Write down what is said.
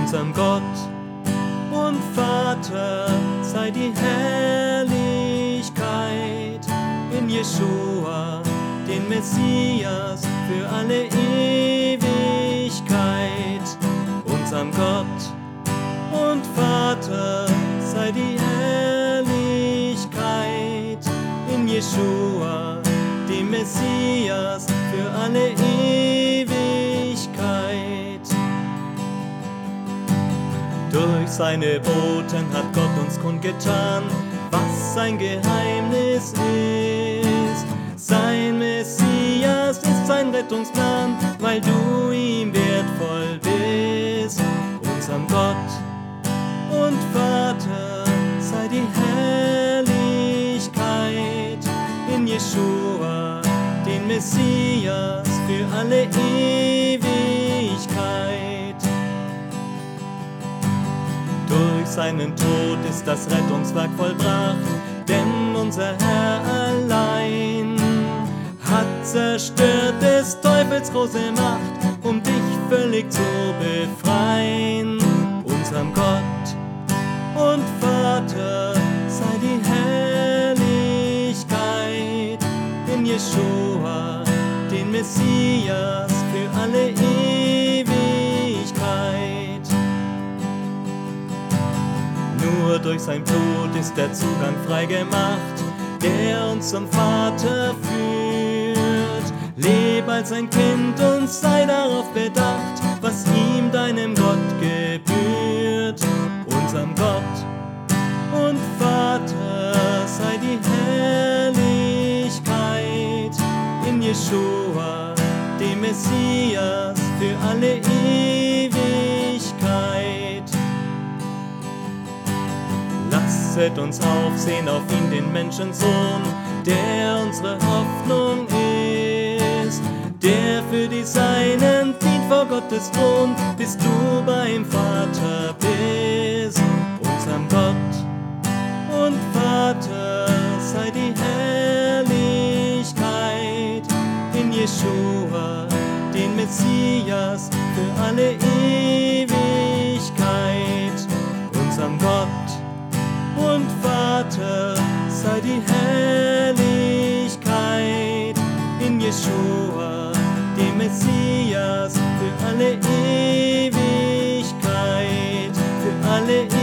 unserem Gott und Vater sei die Herrlichkeit in Jeschua, den Messias für alle Ewigkeit. Unserem Gott und Vater sei die Herrlichkeit in Jeschua, dem Messias für alle Ewigkeit. Durch seine Boten hat Gott uns kundgetan, was sein Geheimnis ist. Sein Messias ist sein Rettungsplan, weil du ihm wertvoll bist. Unserem Gott und Vater sei die Herrlichkeit in Jeschua, den Messias für alle Ewigkeit. Durch seinen Tod ist das Rettungswerk vollbracht, denn unser Herr allein hat zerstört des Teufels große Macht, um dich völlig zu befreien. Unserem Gott und Vater sei die Herrlichkeit in Jeschua, den Messias für alle Ewigkeit. Nur durch sein Blut ist der Zugang frei gemacht, der uns zum Vater führt. Leb als ein Kind und sei darauf bedacht, was ihm, deinem Gott, gebührt. Unserem Gott und Vater sei die Herrlichkeit in Jeschua, dem Messias für alle Ewigkeit. Lasset uns aufsehen auf ihn, den Menschensohn, der unsere Hoffnung ist, der für die Seinen dient vor Gottes Thron, bis du beim Vater bist. Unserem Gott und Vater sei die Herrlichkeit in Jeschua, den Messias für alle Ewigkeit. Unserem Gott und Vater sei die Herrlichkeit in Jeschua, dem Messias für alle Ewigkeit, für alle Ewigkeit.